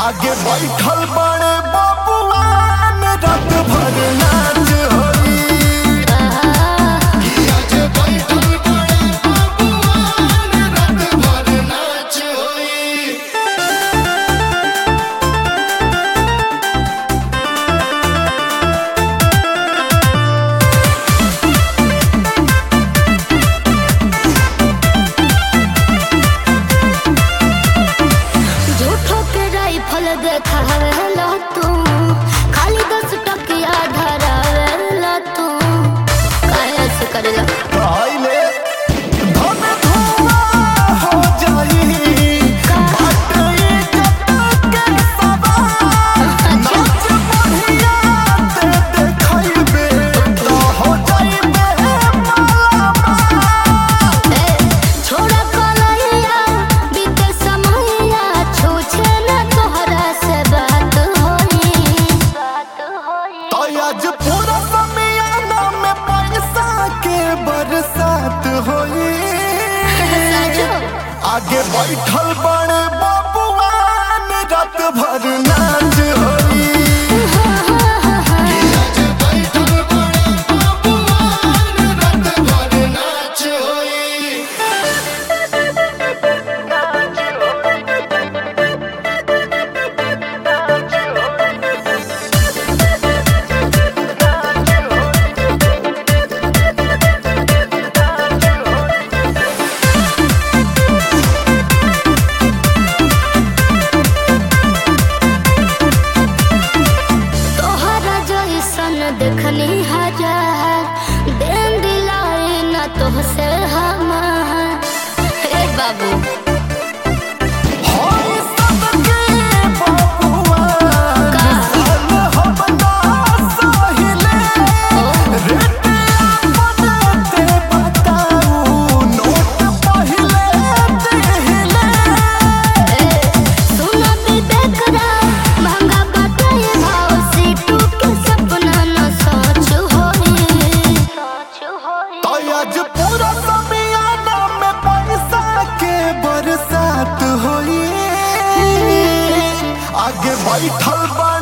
आगे बैठल बड़े बबुआन रात भर नाच होई। आगे बैठल बड़े बबुआन रात भर नाच होई। झूठो के राइफल देखावेला तू, खाली 10 टकिया धरावेला तू। काहे ऐसे करेला? पहले धन धुआं हो जाई, बाटे इज्जत के सवाल। नाच बढ़िया ते देखइबे तो हो जाइबे मालामाल। छोड़ा कलैया बीते समैया, छूछे न तोहरा से बात होई। तो आज पूरा समियाना में पैसा के बरसात होई। साजो आगे बैठल बड़े बबुआन रात भर नाच होई। आगे बैठल बड़े बबुआन रात भर नाच होई। तोहरा जइसन देखनी हजार, दिन दिलाई न तोहसे हमार। हे बाबू होई सबके बबुआन, साल हम ना सहिले। रेट आपन ते बताऊ, नोट पहिले दिहिले। सुना विवेक राव, महंगा बाटे भाव, सीटू के सपना न सच होई। तो आज पूरा समियाना में पैसा के बरसात होई। आगे बैठल बा